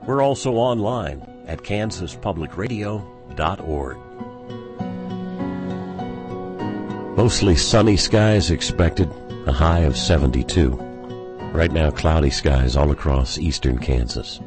We're also online at kansaspublicradio.org. Mostly sunny skies expected, a high of 72. Right now, cloudy skies all across eastern Kansas.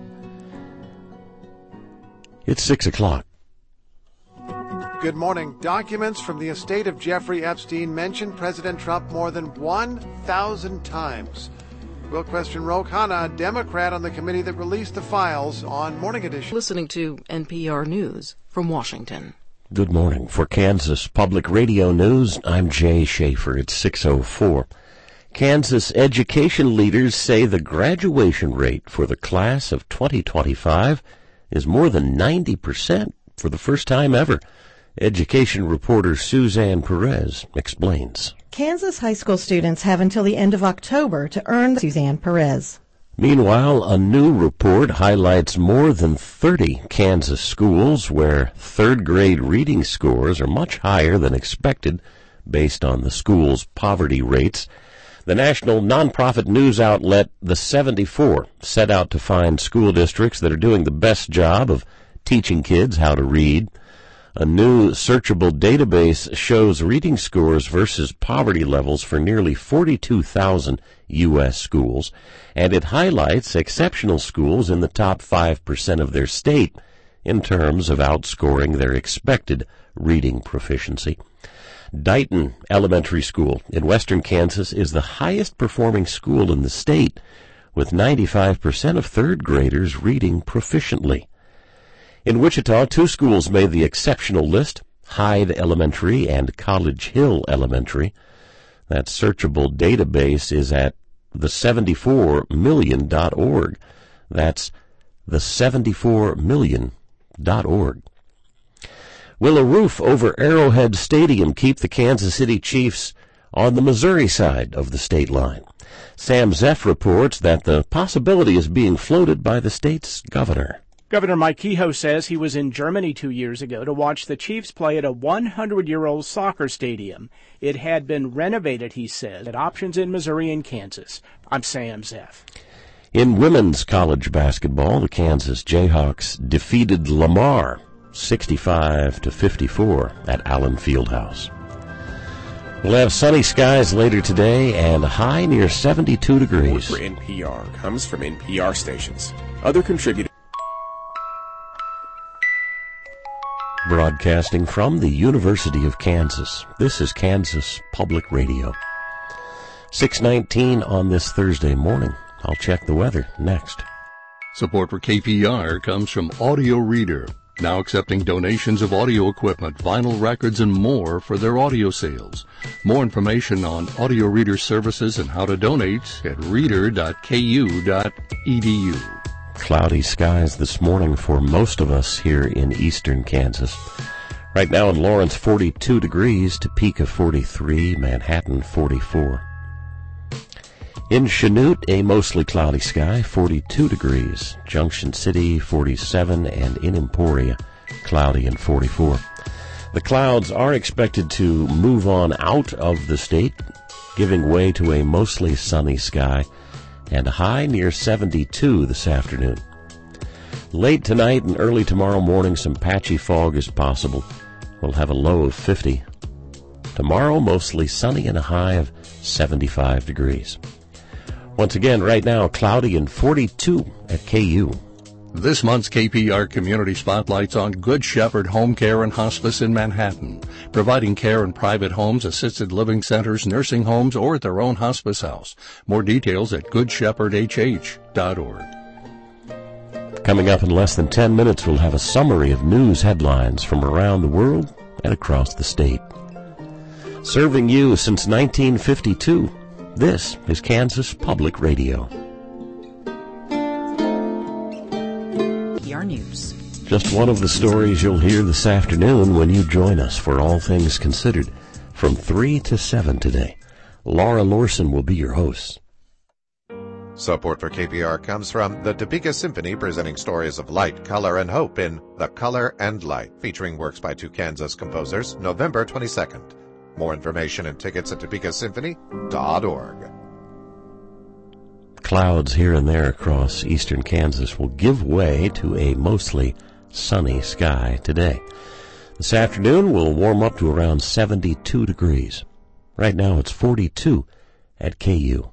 It's 6 o'clock. Good morning. Documents from the estate of Jeffrey Epstein mention President Trump more than 1,000 times. We'll question Ro Khanna, a Democrat on the committee that released the files on Morning Edition. Listening to NPR News from Washington. Good morning. For Kansas Public Radio News, I'm Jay Schaefer. It's 6:04. Kansas education leaders say the graduation rate for the class of 2025 is more than 90% for the first time ever. Education reporter Suzanne Perez explains. Kansas high school students have until the end of October to earn Suzanne Perez. Meanwhile, a new report highlights more than 30 Kansas schools where third-grade reading scores are much higher than expected based on the school's poverty rates. The national nonprofit news outlet The 74 set out to find school districts that are doing the best job of teaching kids how to read. A new searchable database shows reading scores versus poverty levels for nearly 42,000 U.S. schools, and it highlights exceptional schools in the top 5% of their state in terms of outscoring their expected reading proficiency. Dighton Elementary School in western Kansas is the highest performing school in the state, with 95% of third graders reading proficiently. In Wichita, two schools made the exceptional list, Hyde Elementary and College Hill Elementary. That searchable database is at the74million.org. That's the74million.org. Will a roof over Arrowhead Stadium keep the Kansas City Chiefs on the Missouri side of the state line? Sam Zeff reports that the possibility is being floated by the state's governor. Governor Mike Kehoe says he was in Germany 2 years ago to watch the Chiefs play at a 100-year-old soccer stadium. It had been renovated, he says, at options in Missouri and Kansas. I'm Sam Zeff. In women's college basketball, the Kansas Jayhawks defeated Lamar 65-54 at Allen Fieldhouse. We'll have sunny skies later today and a high near 72 degrees. Support for NPR comes from NPR stations. Other contributors. Broadcasting from the University of Kansas, this is Kansas Public Radio. 6:19 on this Thursday morning. I'll check the weather next. Support for KPR comes from Audio Reader, now accepting donations of audio equipment, vinyl records, and more for their audio sales. More information on Audio Reader services and how to donate at reader.ku.edu. Cloudy skies this morning for most of us here in eastern Kansas. Right now in Lawrence, 42 degrees, Topeka 43, Manhattan 44. In Chanute, a mostly cloudy sky, 42 degrees. Junction City 47, and in Emporia, cloudy and 44. The clouds are expected to move on out of the state, giving way to a mostly sunny sky and a high near 72 this afternoon. Late tonight and early tomorrow morning, some patchy fog is possible. We'll have a low of 50. Tomorrow, mostly sunny and a high of 75 degrees. Once again, right now, cloudy and 42 at KU. This month's KPR Community Spotlight's on Good Shepherd Home Care and Hospice in Manhattan, providing care in private homes, assisted living centers, nursing homes, or at their own hospice house. More details at goodshepherdhh.org. Coming up in less than 10 minutes, we'll have a summary of news headlines from around the world and across the state. Serving you since 1952, this is Kansas Public Radio. News. Just one of the stories you'll hear this afternoon when you join us for All Things Considered from 3 to 7 today. Laura Lorson will be your host. Support for KPR comes from the Topeka Symphony, presenting stories of light, color, and hope in The Color and Light, featuring works by two Kansas composers, November 22nd. More information and tickets at topekasymphony.org. clouds here and there across eastern Kansas will give way to a mostly sunny sky today. This afternoon will warm up to around 72 degrees. Right now it's 42 at KU.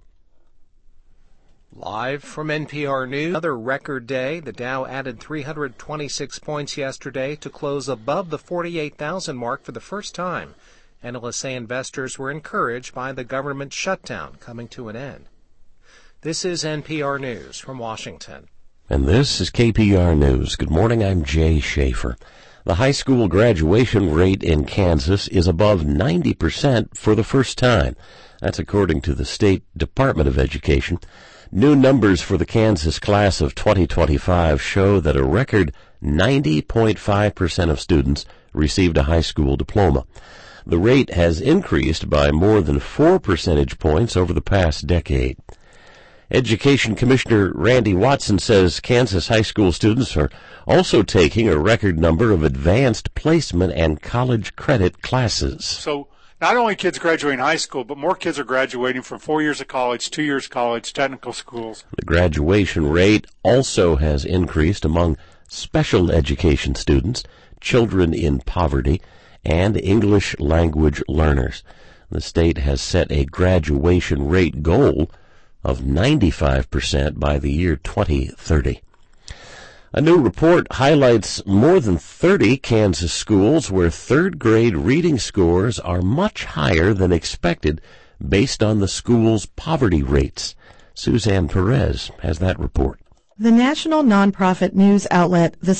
Live from NPR News, another record day. The Dow added 326 points yesterday to close above the 48,000 mark for the first time. Analysts say investors were encouraged by the government shutdown coming to an end. This is NPR News from Washington. And this is KPR News. Good morning, I'm Jay Schaefer. The high school graduation rate in Kansas is above 90% for the first time. That's according to the State Department of Education. New numbers for the Kansas class of 2025 show that a record 90.5% of students received a high school diploma. The rate has increased by more than 4 percentage points over the past decade. Education Commissioner Randy Watson says Kansas high school students are also taking a record number of advanced placement and college credit classes. So not only kids graduating high school, but more kids are graduating from 4 years of college, 2 years of college, technical schools. The graduation rate also has increased among special education students, children in poverty, and English language learners. The state has set a graduation rate goal of 95% by the year 2030. A new report highlights more than 30 Kansas schools where third-grade reading scores are much higher than expected based on the school's poverty rates. Suzanne Perez has that report. The national nonprofit news outlet The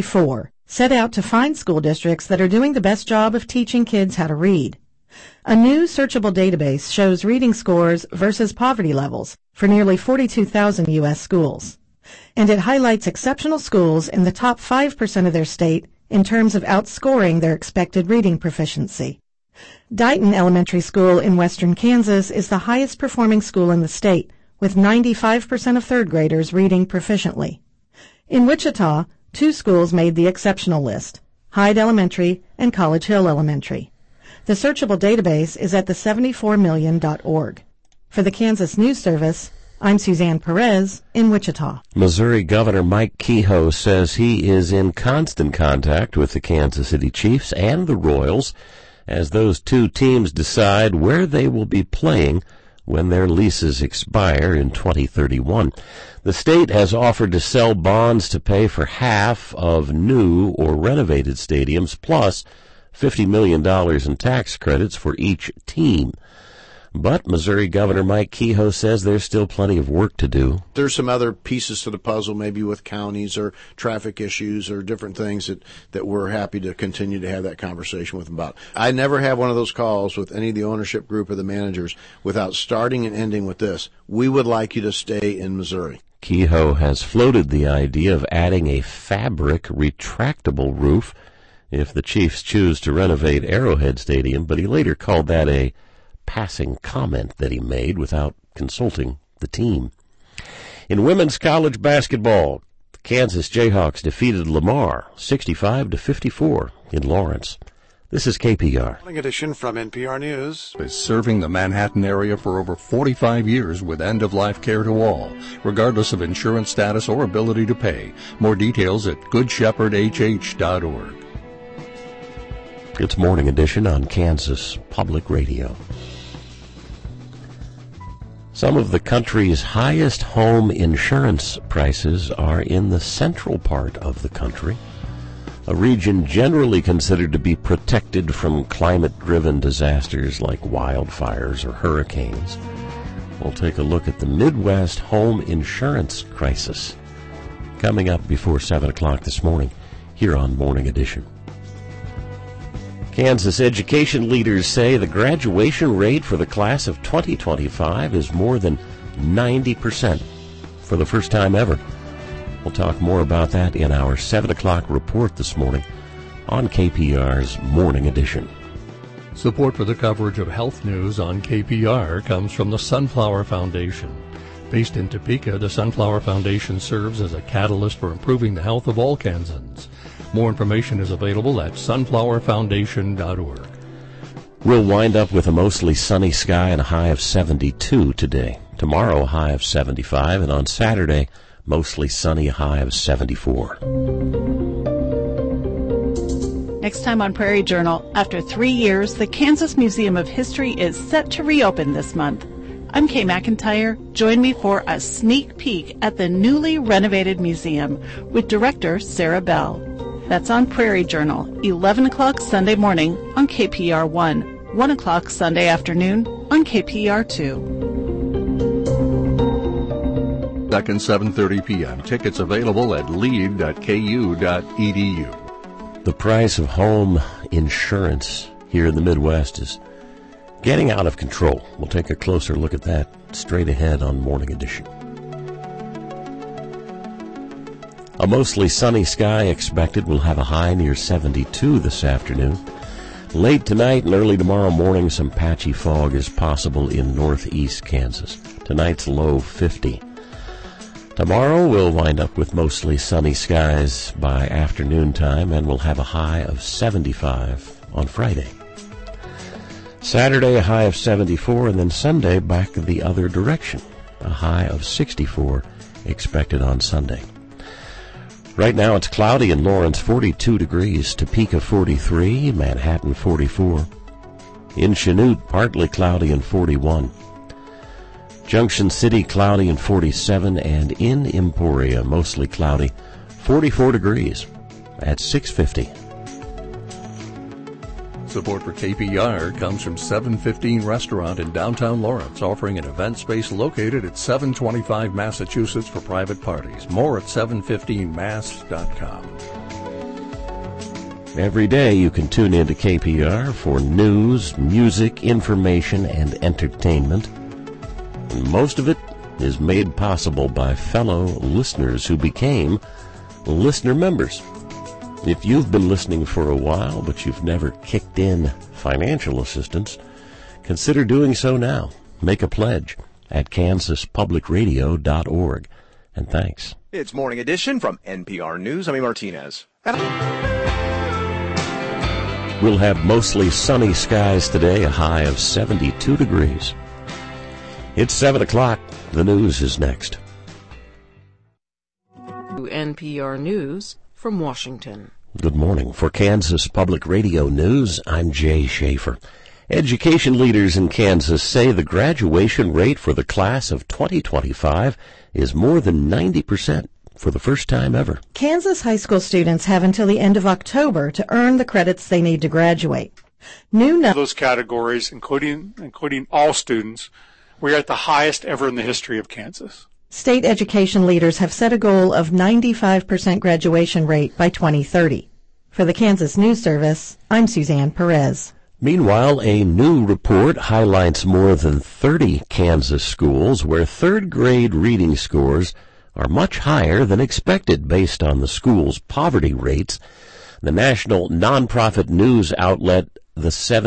74 set out to find school districts that are doing the best job of teaching kids how to read. A new searchable database shows reading scores versus poverty levels for nearly 42,000 U.S. schools. And it highlights exceptional schools in the top 5% of their state in terms of outscoring their expected reading proficiency. Dighton Elementary School in western Kansas is the highest performing school in the state, with 95% of third graders reading proficiently. In Wichita, 2 schools made the exceptional list, Hyde Elementary and College Hill Elementary. The searchable database is at the74million.org. For the Kansas News Service, I'm Suzanne Perez in Wichita. Missouri Governor Mike Kehoe says he is in constant contact with the Kansas City Chiefs and the Royals as those two teams decide where they will be playing when their leases expire in 2031. The state has offered to sell bonds to pay for half of new or renovated stadiums, plus $50 million in tax credits for each team. But Missouri Governor Mike Kehoe says there's still plenty of work to do. There's some other pieces to the puzzle, maybe with counties or traffic issues or different things that we're happy to continue to have that conversation with them about. I never have one of those calls with any of the ownership group or the managers without starting and ending with this: we would like you to stay in Missouri. Kehoe has floated the idea of adding a fabric retractable roof if the Chiefs choose to renovate Arrowhead Stadium, but he later called that a passing comment that he made without consulting the team. In women's college basketball, the Kansas Jayhawks defeated Lamar 65-54 in Lawrence. This is KPR. Morning edition from NPR News. Is serving the Manhattan area for over 45 years with end-of-life care to all, regardless of insurance status or ability to pay. More details at goodshepherdhh.org. It's Morning Edition on Kansas Public Radio. Some of the country's highest home insurance prices are in the central part of the country, a region generally considered to be protected from climate-driven disasters like wildfires or hurricanes. We'll take a look at the Midwest home insurance crisis coming up before 7 o'clock this morning here on Morning Edition. Kansas education leaders say the graduation rate for the class of 2025 is more than 90% for the first time ever. We'll talk more about that in our 7 o'clock report this morning on KPR's Morning Edition. Support for the coverage of health news on KPR comes from the Sunflower Foundation. Based in Topeka, the Sunflower Foundation serves as a catalyst for improving the health of all Kansans. More information is available at sunflowerfoundation.org. We'll wind up with a mostly sunny sky and a high of 72 today. Tomorrow, a high of 75, and on Saturday, mostly sunny, a high of 74. Next time on Prairie Journal, after 3 years, the Kansas Museum of History is set to reopen this month. I'm Kay McIntyre. Join me for a sneak peek at the newly renovated museum with director Sarah Bell. That's on Prairie Journal, 11 o'clock Sunday morning on KPR 1, 1 o'clock Sunday afternoon on KPR 2. Second, 7:30 p.m. Tickets available at lead.ku.edu. The price of home insurance here in the Midwest is getting out of control. We'll take a closer look at that straight ahead on Morning Edition. A mostly sunny sky expected. We'll have a high near 72 this afternoon. Late tonight and early tomorrow morning, some patchy fog is possible in northeast Kansas. Tonight's low 50. Tomorrow we'll wind up with mostly sunny skies by afternoon time, and we'll have a high of 75 on Friday. Saturday, a high of 74, and then Sunday back the other direction. A high of 64 expected on Sunday. Right now it's cloudy in Lawrence, 42 degrees, Topeka 43, Manhattan 44. In Chanute, partly cloudy and 41. Junction City, cloudy and 47, and in Emporia, mostly cloudy, 44 degrees at 6:50. Support for KPR comes from 715 Restaurant in downtown Lawrence, offering an event space located at 725 Massachusetts for private parties. More at 715mass.com. Every day you can tune into KPR for news, music, information, and entertainment. And most of it is made possible by fellow listeners who became listener members. If you've been listening for a while, but you've never kicked in financial assistance, consider doing so now. Make a pledge at kansaspublicradio.org. And thanks. It's Morning Edition from NPR News. I'm Martinez. We'll have mostly sunny skies today, a high of 72 degrees. It's 7 o'clock. The news is next. NPR News from Washington. Good morning. For Kansas Public Radio News, I'm Jay Schaefer. Education leaders in Kansas say the graduation rate for the class of 2025 is more than 90% for the first time ever. Kansas high school students have until the end of October to earn the credits they need to graduate. Those categories, including all students, we are at the highest ever in the history of Kansas. State education leaders have set a goal of 95% graduation rate by 2030. For the Kansas News Service, I'm Suzanne Perez. Meanwhile, a new report highlights more than 30 Kansas schools where third-grade reading scores are much higher than expected based on the school's poverty rates. The national nonprofit news outlet The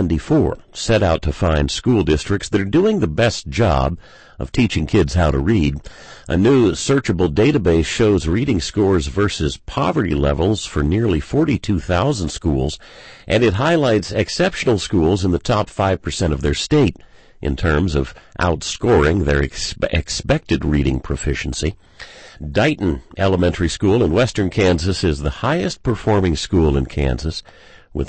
74 set out to find school districts that are doing the best job of teaching kids how to read. A new searchable database shows reading scores versus poverty levels for nearly 42,000 schools, and it highlights exceptional schools in the top 5% of their state in terms of outscoring their expected reading proficiency. Dighton Elementary School in western Kansas is the highest performing school in Kansas, with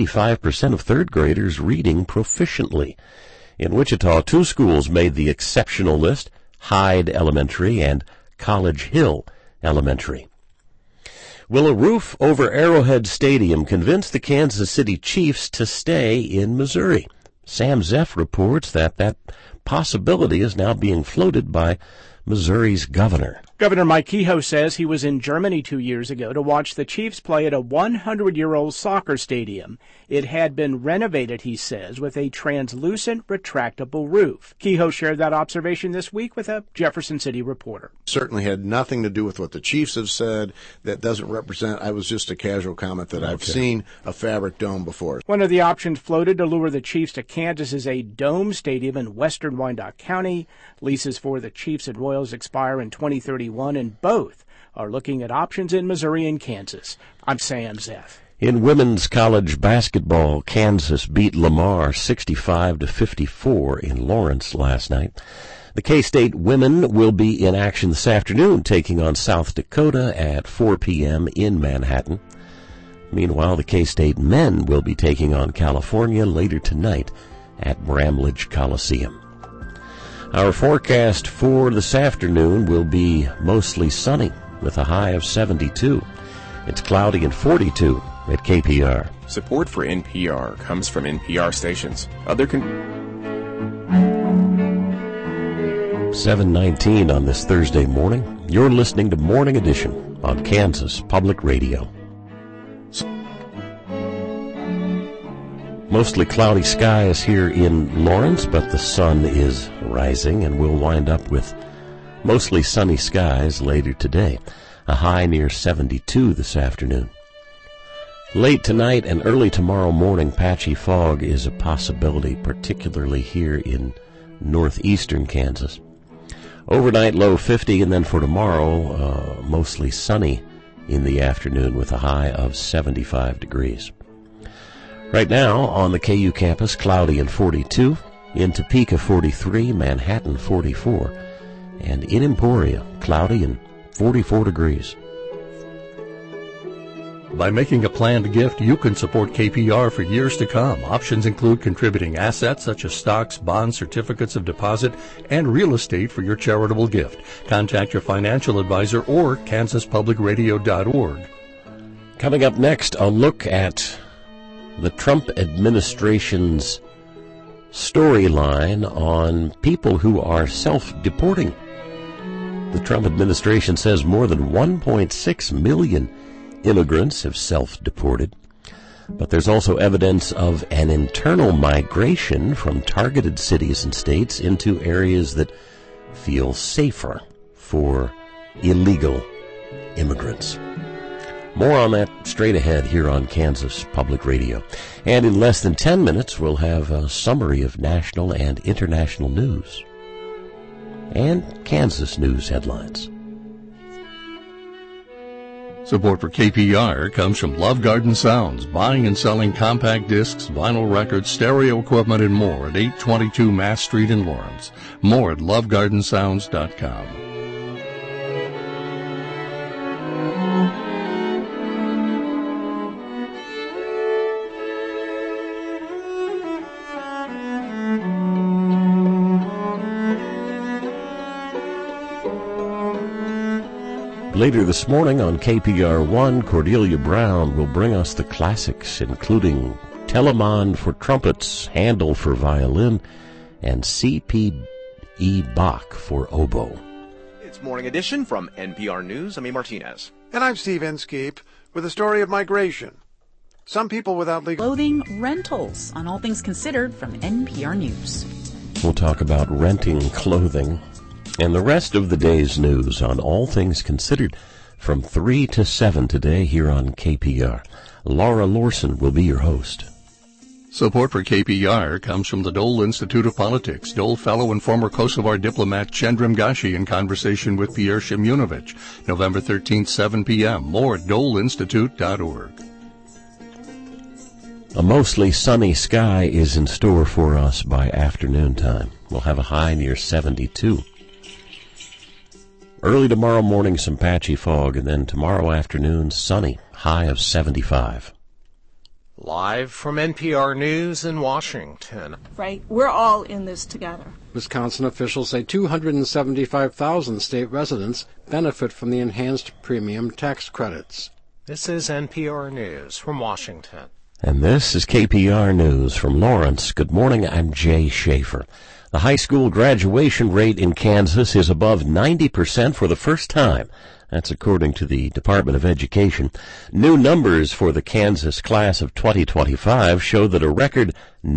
95% of third graders reading proficiently. In Wichita, two schools made the exceptional list, Hyde Elementary and College Hill Elementary. Will a roof over Arrowhead Stadium convince the Kansas City Chiefs to stay in Missouri? Sam Zeff reports that possibility is now being floated by Missouri's governor. Governor Mike Kehoe says he was in Germany 2 years ago to watch the Chiefs play at a 100-year-old soccer stadium. It had been renovated, he says, with a translucent, retractable roof. Kehoe shared that observation this week with a Jefferson City reporter. Certainly had nothing to do with what the Chiefs have said. That doesn't represent, I was just a casual comment that I've seen a fabric dome before. One of the options floated to lure the Chiefs to Kansas is a dome stadium in western Wyandotte County. Leases for the Chiefs and Royals expire in 2031, and both are looking at options in Missouri and Kansas. I'm Sam Zeff. In women's college basketball, Kansas beat Lamar 65-54 in Lawrence last night. The K-State women will be in action this afternoon, taking on South Dakota at 4 p.m. in Manhattan. Meanwhile, the K-State men will be taking on California later tonight at Bramlage Coliseum. Our forecast for this afternoon will be mostly sunny with a high of 72. It's cloudy and 42 at KPR. Support for NPR comes from NPR stations. 7:19 on this Thursday morning. You're listening to Morning Edition on Kansas Public Radio. Mostly cloudy skies here in Lawrence, but the sun is rising, and we'll wind up with mostly sunny skies later today. A high near 72 this afternoon. Late tonight and early tomorrow morning, patchy fog is a possibility, particularly here in northeastern Kansas. Overnight low 50, and then for tomorrow, mostly sunny in the afternoon with a high of 75 degrees. Right now on the KU campus, cloudy and 42. In Topeka, 43. Manhattan, 44. And in Emporia, cloudy and 44 degrees. By making a planned gift, you can support KPR for years to come. Options include contributing assets such as stocks, bonds, certificates of deposit, and real estate for your charitable gift. Contact your financial advisor or kansaspublicradio.org. Coming up next, a look at the Trump administration's storyline on people who are self-deporting. The Trump administration says more than 1.6 million immigrants have self-deported. But there's also evidence of an internal migration from targeted cities and states into areas that feel safer for illegal immigrants. More on that straight ahead here on Kansas Public Radio. And in less than 10 minutes, we'll have a summary of national and international news and Kansas news headlines. Support for KPR comes from Love Garden Sounds, buying and selling compact discs, vinyl records, stereo equipment, and more at 822 Mass Street in Lawrence. More at lovegardensounds.com. Later this morning on KPR1, Cordelia Brown will bring us the classics, including Telemann for trumpets, Handel for violin, and C.P.E. Bach for oboe. It's Morning Edition from NPR News. I'm E. Martinez. And I'm Steve Inskeep with a story of migration. Some people without legal clothing rentals on All Things Considered from NPR News. We'll talk about renting clothing and the rest of the day's news on All Things Considered from 3 to 7 today here on KPR. Laura Lorson will be your host. Support for KPR comes from the Dole Institute of Politics. Dole Fellow and former Kosovar diplomat Chendrim Gashi in conversation with Pierre Shimunovich. November 13th, 7 p.m. More at doleinstitute.org. A mostly sunny sky is in store for us by afternoon time. We'll have a high near 72. Early tomorrow morning, some patchy fog, and then tomorrow afternoon, sunny, high of 75. Live from NPR News in Washington. Right, we're all in this together. Wisconsin officials say 275,000 state residents benefit from the enhanced premium tax credits. This is NPR News from Washington. And this is KPR News from Lawrence. Good morning, I'm Jay Schaefer. The high school graduation rate in Kansas is above 90% for the first time. That's according to the Department of Education. New numbers for the Kansas class of 2025 show that a record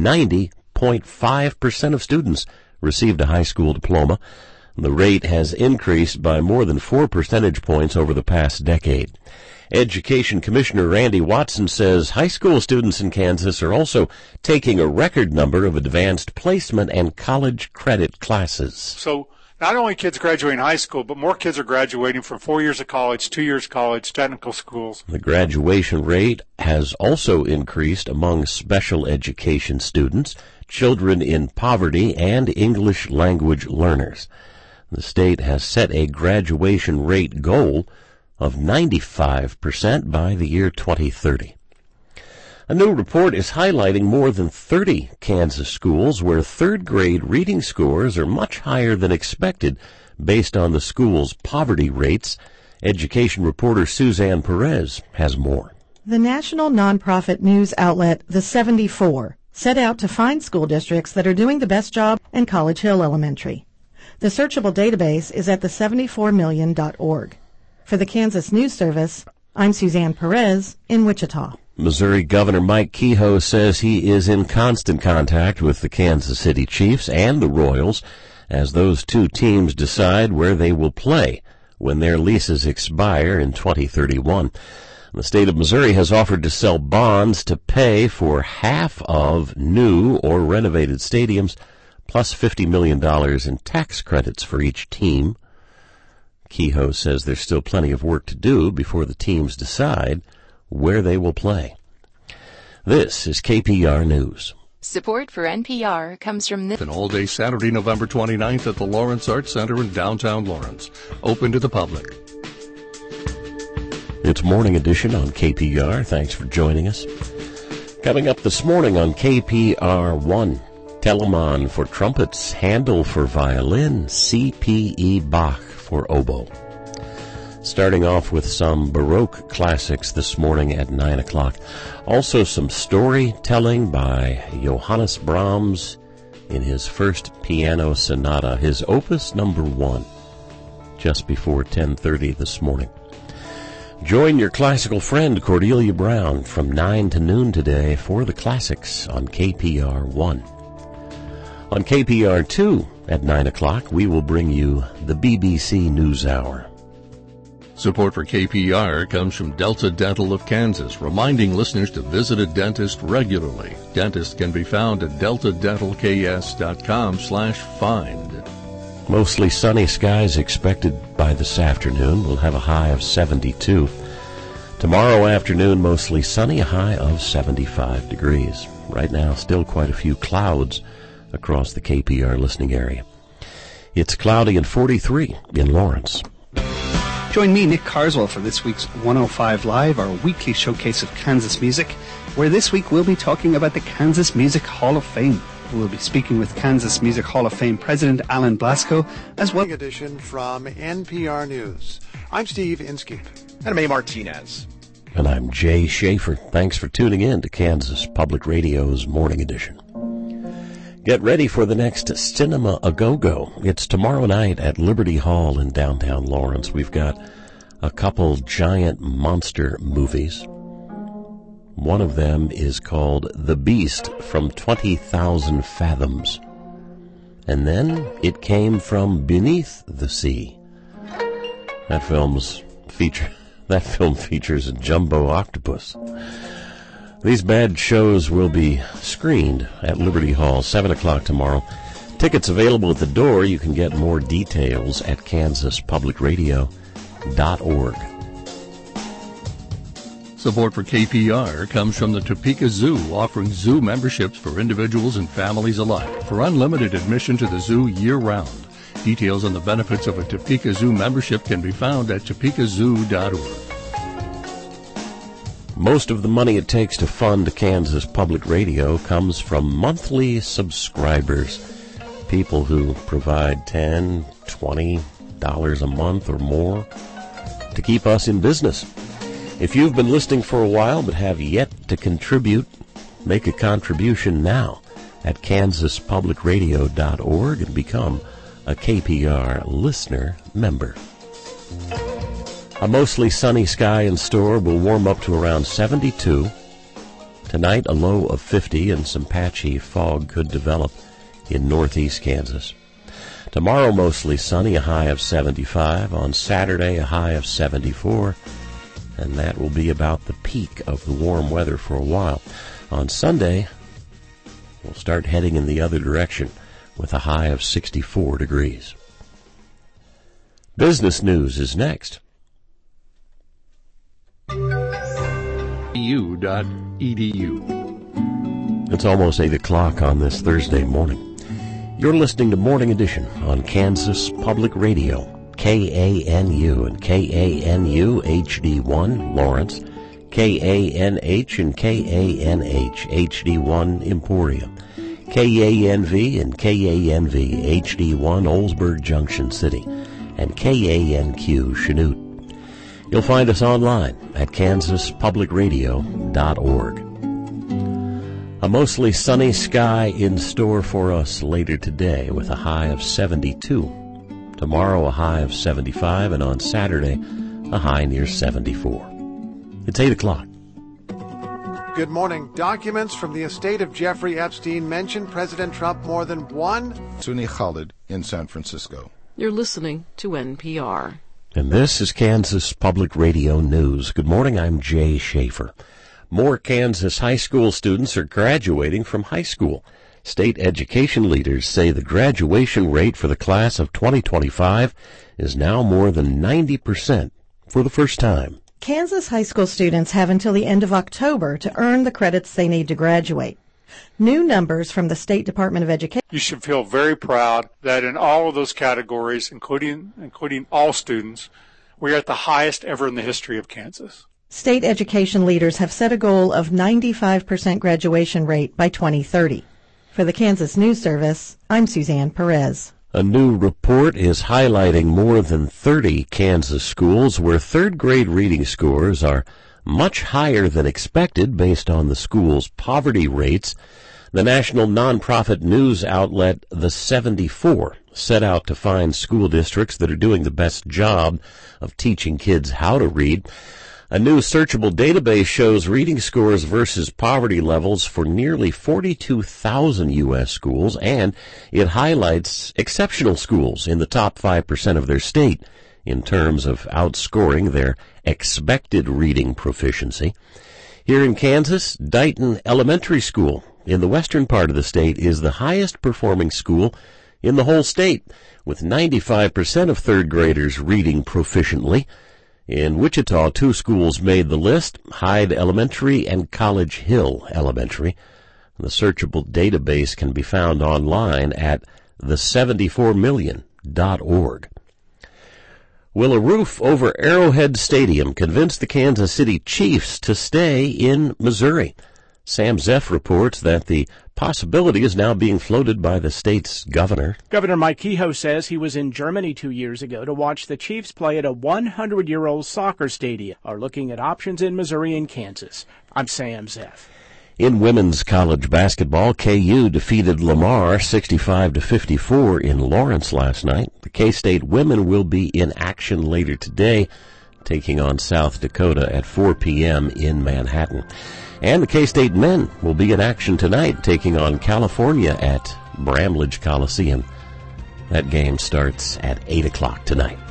90.5% of students received a high school diploma. The rate has increased by more than 4 percentage points over the past decade. Education Commissioner Randy Watson says high school students in Kansas are also taking a record number of advanced placement and college credit classes. So Not only kids graduating high school, but more kids are graduating from 4 years of college, 2 years college, technical schools. The graduation rate has also increased among special education students, children in poverty, and English language learners. The state has set a graduation rate goal of 95% by the year 2030. A new report is highlighting more than 30 Kansas schools where third-grade reading scores are much higher than expected based on the school's poverty rates. Education reporter Suzanne Perez has more. The national nonprofit news outlet, The 74, set out to find school districts that are doing the best job in College Hill Elementary. The searchable database is at the74million.org. For the Kansas News Service, I'm Suzanne Perez in Wichita. Missouri Governor Mike Kehoe says he is in constant contact with the Kansas City Chiefs and the Royals as those two teams decide where they will play when their leases expire in 2031. The state of Missouri has offered to sell bonds to pay for half of new or renovated stadiums, plus $50 million in tax credits for each team. Kehoe says there's still plenty of work to do before the teams decide where they will play. This is KPR News. Support for NPR comes from An all-day Saturday, November 29th at the Lawrence Arts Center in downtown Lawrence. Open to the public. It's Morning Edition on KPR. Thanks for joining us. Coming up this morning on KPR1, Telemann for trumpets, Handel for violin, C.P.E. Bach for oboe. Starting off with some Baroque classics this morning at 9 o'clock. Also some storytelling by Johannes Brahms in his first piano sonata, his opus number 1, just before 10:30 this morning. Join your classical friend Cordelia Brown from 9 to noon today for the classics on KPR1. On KPR2 at 9 o'clock, we will bring you the BBC News Hour. Support for KPR comes from Delta Dental of Kansas, reminding listeners to visit a dentist regularly. Dentists can be found at deltadentalks.com/find. Mostly sunny skies expected by this afternoon. We'll have a high of 72. Tomorrow afternoon, mostly sunny, a high of 75 degrees. Right now, still quite a few clouds across the KPR listening area. It's cloudy and 43 in Lawrence. Join me, Nick Carswell, for this week's 105 Live, our weekly showcase of Kansas music, where this week we'll be talking about the Kansas Music Hall of Fame. We'll be speaking with Kansas Music Hall of Fame President Alan Blasco, as well. Edition from NPR News. I'm Steve Inskeep. And I'm A. Martinez. And I'm Jay Schaefer. Thanks for tuning in to Kansas Public Radio's Morning Edition. Get ready for the next Cinema A Go-Go. It's tomorrow night at Liberty Hall in downtown Lawrence. We've got a couple giant monster movies. One of them is called The Beast from 20,000 Fathoms. And then It Came from Beneath the Sea. That film features a jumbo octopus. These bad shows will be screened at Liberty Hall, 7 o'clock tomorrow. Tickets available at the door. You can get more details at kansaspublicradio.org. Support for KPR comes from the Topeka Zoo, offering zoo memberships for individuals and families alike for unlimited admission to the zoo year-round. Details on the benefits of a Topeka Zoo membership can be found at topekazoo.org. Most of the money it takes to fund Kansas Public Radio comes from monthly subscribers, people who provide $10, $20 a month or more to keep us in business. If you've been listening for a while but have yet to contribute, make a contribution now at kansaspublicradio.org and become a KPR listener member. A mostly sunny sky in store will warm up to around 72. Tonight, a low of 50 and some patchy fog could develop in northeast Kansas. Tomorrow, mostly sunny, a high of 75. On Saturday, a high of 74. And that will be about the peak of the warm weather for a while. On Sunday, we'll start heading in the other direction with a high of 64 degrees. Business News is next. U.edu. It's almost 8 o'clock on this Thursday morning. You're listening to Morning Edition on Kansas Public Radio, KANU and KANU HD1 Lawrence, KANH and KANH HD1 Emporia, KANV and KANV HD1 Oldsburg Junction City, and KANQ Chanute. You'll find us online at kansaspublicradio.org. A mostly sunny sky in store for us later today with a high of 72. Tomorrow a high of 75, and on Saturday a high near 74. It's 8 o'clock. Good morning. Documents from the estate of Jeffrey Epstein mention President Trump more than one. Suni Khalid in San Francisco. You're listening to NPR. And this is Kansas Public Radio News. Good morning, I'm Jay Schaefer. More Kansas high school students are graduating from high school. State education leaders say the graduation rate for the class of 2025 is now more than 90% for the first time. Kansas high school students have until the end of October to earn the credits they need to graduate. New numbers from the State Department of Education. You should feel very proud that in all of those categories, including all students, we are at the highest ever in the history of Kansas. State education leaders have set a goal of 95% graduation rate by 2030. For the Kansas News Service, I'm Suzanne Perez. A new report is highlighting more than 30 Kansas schools where third-grade reading scores are much higher than expected based on the school's poverty rates. The national nonprofit news outlet The 74 set out to find school districts that are doing the best job of teaching kids how to read. A new searchable database shows reading scores versus poverty levels for nearly 42,000 U.S. schools, and it highlights exceptional schools in the top 5% of their state in terms of outscoring their expected reading proficiency. Here in Kansas, Dighton Elementary School in the western part of the state is the highest performing school in the whole state, with 95% of third graders reading proficiently. In Wichita, two schools made the list, Hyde Elementary and College Hill Elementary. The searchable database can be found online at the74million.org. Will a roof over Arrowhead Stadium convince the Kansas City Chiefs to stay in Missouri? Sam Zeff reports that the possibility is now being floated by the state's governor. Governor Mike Kehoe says he was in Germany 2 years ago to watch the Chiefs play at a 100-year-old soccer stadium. Are looking at options in Missouri and Kansas. I'm Sam Zeff. In women's college basketball, KU defeated Lamar 65-54 in Lawrence last night. The K-State women will be in action later today, taking on South Dakota at 4 p.m. in Manhattan. And the K-State men will be in action tonight, taking on California at Bramlage Coliseum. That game starts at 8 o'clock tonight.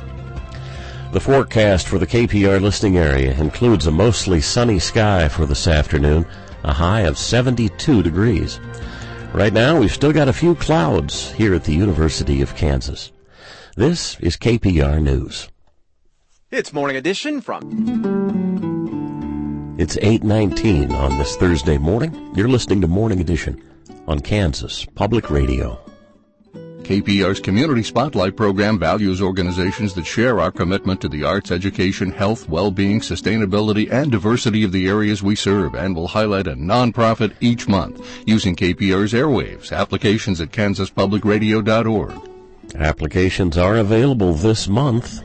The forecast for the KPR listening area includes a mostly sunny sky for this afternoon, a high of 72 degrees. Right now, we've still got a few clouds here at the University of Kansas. This is KPR News. It's Morning Edition from... It's 8:19 on this Thursday morning. You're listening to Morning Edition on Kansas Public Radio. KPR's Community Spotlight program values organizations that share our commitment to the arts, education, health, well-being, sustainability, and diversity of the areas we serve, and will highlight a nonprofit each month using KPR's airwaves. Applications at kansaspublicradio.org. Applications are available this month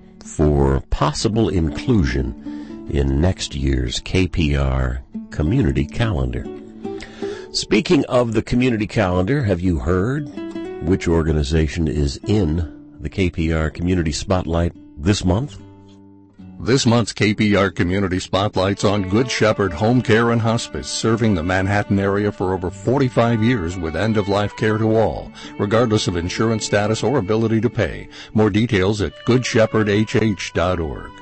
for possible inclusion in next year's KPR Community Calendar. Speaking of the Community Calendar, have you heard which organization is in the KPR Community Spotlight this month? This month's KPR Community Spotlight's on Good Shepherd Home Care and Hospice, serving the Manhattan area for over 45 years with end-of-life care to all, regardless of insurance status or ability to pay. More details at goodshepherdhh.org.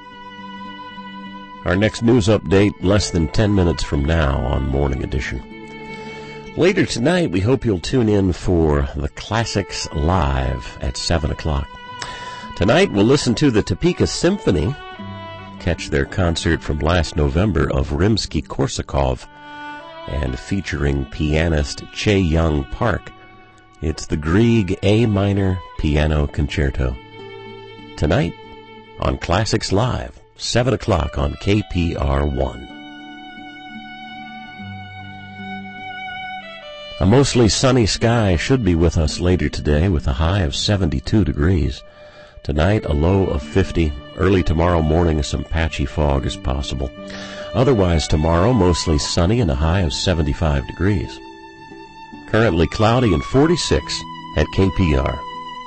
Our next news update less than 10 minutes from now on Morning Edition. Later tonight, we hope you'll tune in for the Classics Live at 7 o'clock. Tonight we'll listen to the Topeka Symphony, catch their concert from last November of Rimsky-Korsakov, and featuring pianist Chae Young Park. It's the Grieg A minor piano concerto. Tonight on Classics Live, 7 o'clock on KPR1. A mostly sunny sky should be with us later today with a high of 72 degrees. Tonight, a low of 50. Early tomorrow morning, some patchy fog is possible. Otherwise, tomorrow, mostly sunny and a high of 75 degrees. Currently cloudy and 46 at KPR.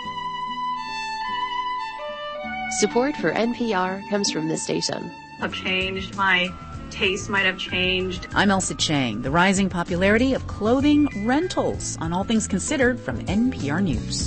Support for NPR comes from this station. I've changed. My taste might have changed. I'm Elsa Chang. The rising popularity of clothing rentals on All Things Considered from NPR News.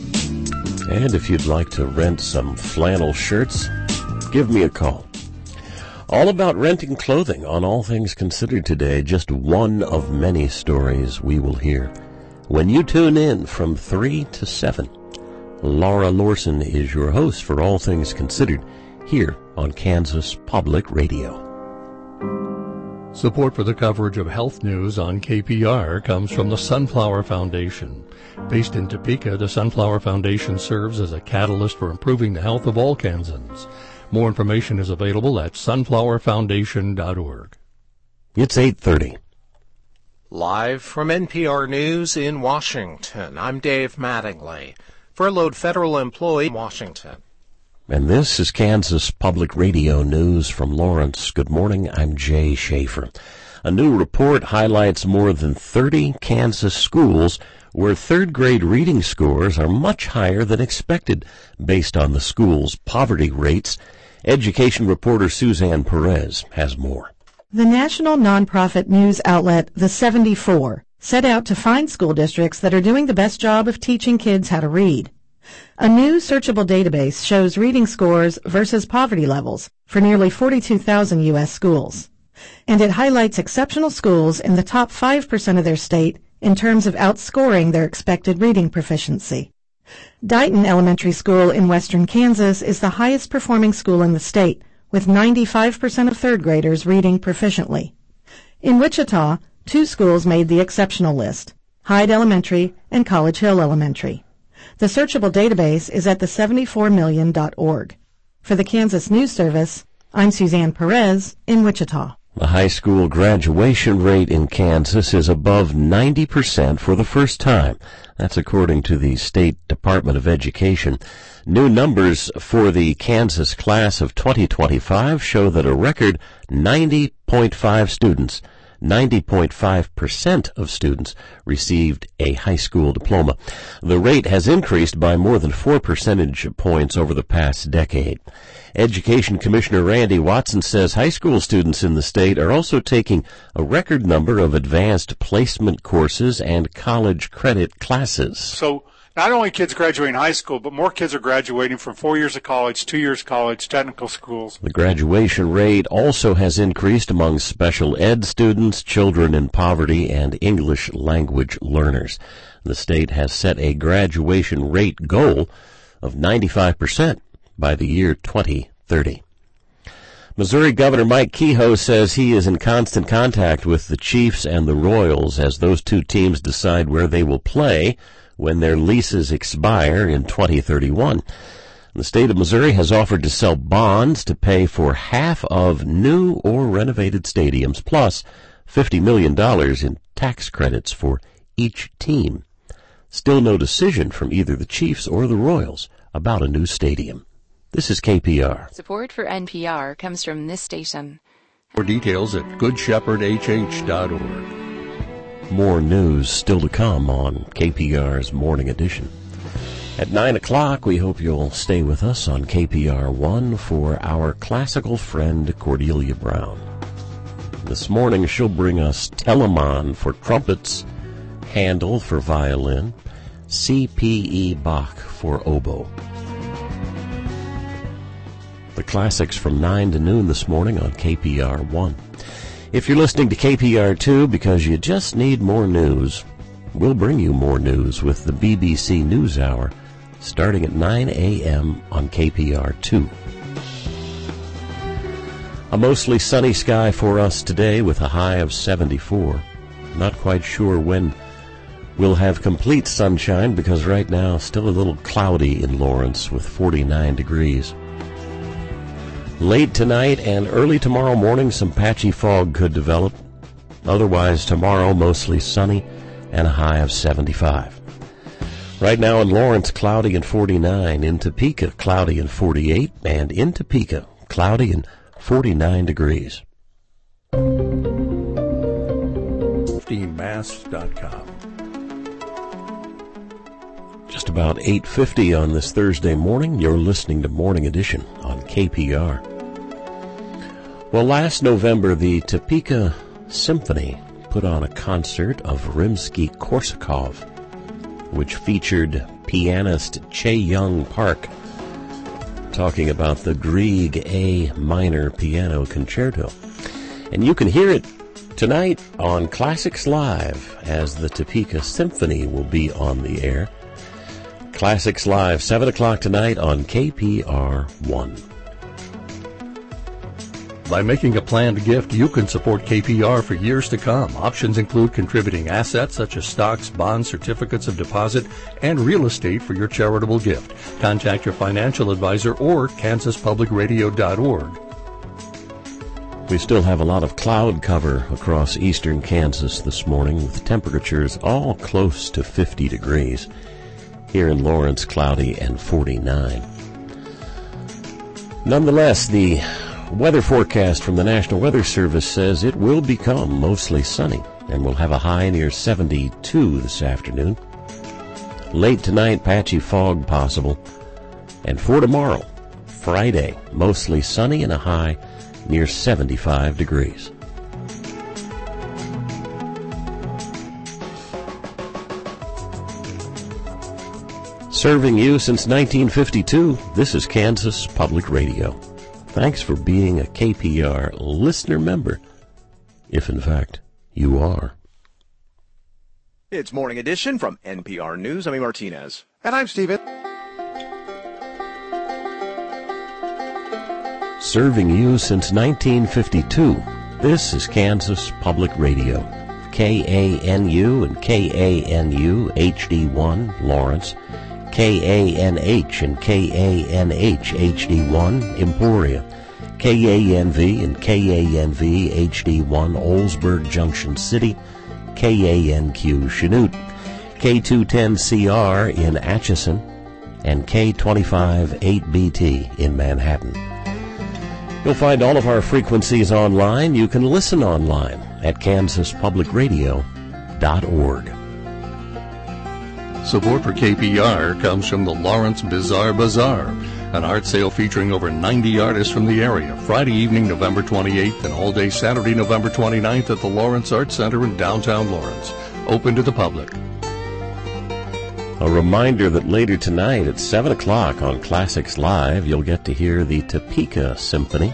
And if you'd like to rent some flannel shirts, give me a call. All about renting clothing on All Things Considered today, just one of many stories we will hear. When you tune in from 3 to 7, Laura Lorson is your host for All Things Considered here on Kansas Public Radio. Support for the coverage of health news on KPR comes from the Sunflower Foundation. Based in Topeka, the Sunflower Foundation serves as a catalyst for improving the health of all Kansans. More information is available at sunflowerfoundation.org. It's 8:30. Live from NPR News in Washington, I'm Dave Mattingly. Furloughed federal employee in Washington. And this is Kansas Public Radio News from Lawrence. Good morning, I'm Jay Schaefer. A new report highlights more than 30 Kansas schools where third-grade reading scores are much higher than expected based on the school's poverty rates. Education reporter Suzanne Perez has more. The national nonprofit news outlet, The 74, set out to find school districts that are doing the best job of teaching kids how to read. A new searchable database shows reading scores versus poverty levels for nearly 42,000 U.S. schools. And it highlights exceptional schools in the top 5% of their state in terms of outscoring their expected reading proficiency. Dighton Elementary School in western Kansas is the highest performing school in the state, with 95% of third graders reading proficiently. In Wichita, 2 schools made the exceptional list, Hyde Elementary and College Hill Elementary. The searchable database is at the74million.org. For the Kansas News Service, I'm Suzanne Perez in Wichita. The high school graduation rate in Kansas is above 90% for the first time. That's according to the State Department of Education. New numbers for the Kansas class of 2025 show that a record 90.5% of students received a high school diploma. The rate has increased by more than 4 percentage points over the past decade. Education Commissioner Randy Watson says high school students in the state are also taking a record number of advanced placement courses and college credit classes. So not only kids graduating high school, but more kids are graduating from 4 years of college, 2 years college, technical schools. The graduation rate also has increased among special ed students, children in poverty, and English language learners. The state has set a graduation rate goal of 95% by the year 2030. Missouri Governor Mike Kehoe says he is in constant contact with the Chiefs and the Royals as those two teams decide where they will play when their leases expire in 2031. The state of Missouri has offered to sell bonds to pay for half of new or renovated stadiums, plus $50 million in tax credits for each team. Still no decision from either the Chiefs or the Royals about a new stadium. This is KPR. Support for NPR comes from this station. More details at goodshepherdhh.org. More news still to come on KPR's Morning Edition. At 9 o'clock, we hope you'll stay with us on KPR1 for our classical friend Cordelia Brown. This morning, she'll bring us Telemann for trumpets, Handel for violin, C.P.E. Bach for oboe. The classics from 9 to noon this morning on KPR1. If you're listening to KPR2 because you just need more news, we'll bring you more news with the BBC NewsHour starting at 9 a.m. on KPR2. A mostly sunny sky for us today with a high of 74. Not quite sure when we'll have complete sunshine because right now still a little cloudy in Lawrence with 49 degrees. Late tonight and early tomorrow morning some patchy fog could develop. Otherwise tomorrow mostly sunny and a high of 75. Right now in Lawrence cloudy and 49, in Topeka cloudy and 48, and in Topeka cloudy and 49 degrees. FDMass.com. Just about 8:50 on this Thursday morning. You're listening to Morning Edition on KPR. Well, last November, the Topeka Symphony put on a concert of Rimsky-Korsakov, which featured pianist Chae-Young Park, talking about the Grieg A minor piano concerto. And you can hear it tonight on Classics Live as the Topeka Symphony will be on the air. Classics Live, 7 o'clock tonight on KPR1. By making a planned gift, you can support KPR for years to come. Options include contributing assets such as stocks, bonds, certificates of deposit, and real estate for your charitable gift. Contact your financial advisor or kansaspublicradio.org. We still have a lot of cloud cover across eastern Kansas this morning with temperatures all close to 50 degrees. Here in Lawrence, cloudy and 49. Nonetheless, the weather forecast from the National Weather Service says it will become mostly sunny and we'll have a high near 72 this afternoon. Late tonight, patchy fog possible. And for tomorrow, Friday, mostly sunny and a high near 75 degrees. Serving you since 1952, this is Kansas Public Radio. Thanks for being a KPR listener member, if in fact you are. It's Morning Edition from NPR News. I'm Amy Martinez. And I'm Steven. Serving you since 1952, this is Kansas Public Radio. KANU and KANU HD1 Lawrence, KANH and KANH HD1 Emporia, KANV and KANV HD1 Oldsburg Junction City, KANQ Chanute, K210CR in Atchison, and K25 8BT in Manhattan. You'll find all of our frequencies online. You can listen online at kansaspublicradio.org. Support for KPR comes from the Lawrence Bizarre Bazaar, an art sale featuring over 90 artists from the area, Friday evening, November 28th, and all day Saturday, November 29th at the Lawrence Art Center in downtown Lawrence. Open to the public. A reminder that later tonight at 7 o'clock on Classics Live, you'll get to hear the Topeka Symphony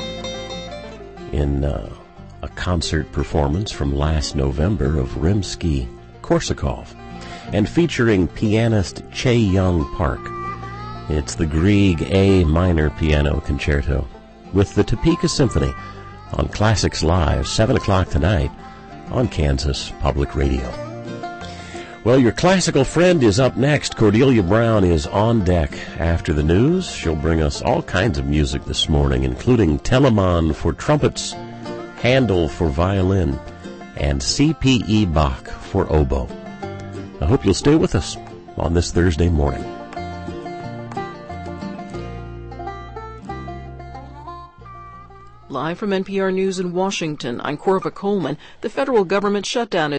in a concert performance from last November of Rimsky-Korsakov, and featuring pianist Chae-Young Park. It's the Grieg A minor piano concerto with the Topeka Symphony on Classics Live, 7 o'clock tonight on Kansas Public Radio. Well, your classical friend is up next. Cordelia Brown is on deck after the news. She'll bring us all kinds of music this morning, including Telemann for trumpets, Handel for violin, and C.P.E. Bach for oboe. I hope you'll stay with us on this Thursday morning. Live from NPR News in Washington, I'm Corva Coleman. The federal government shutdown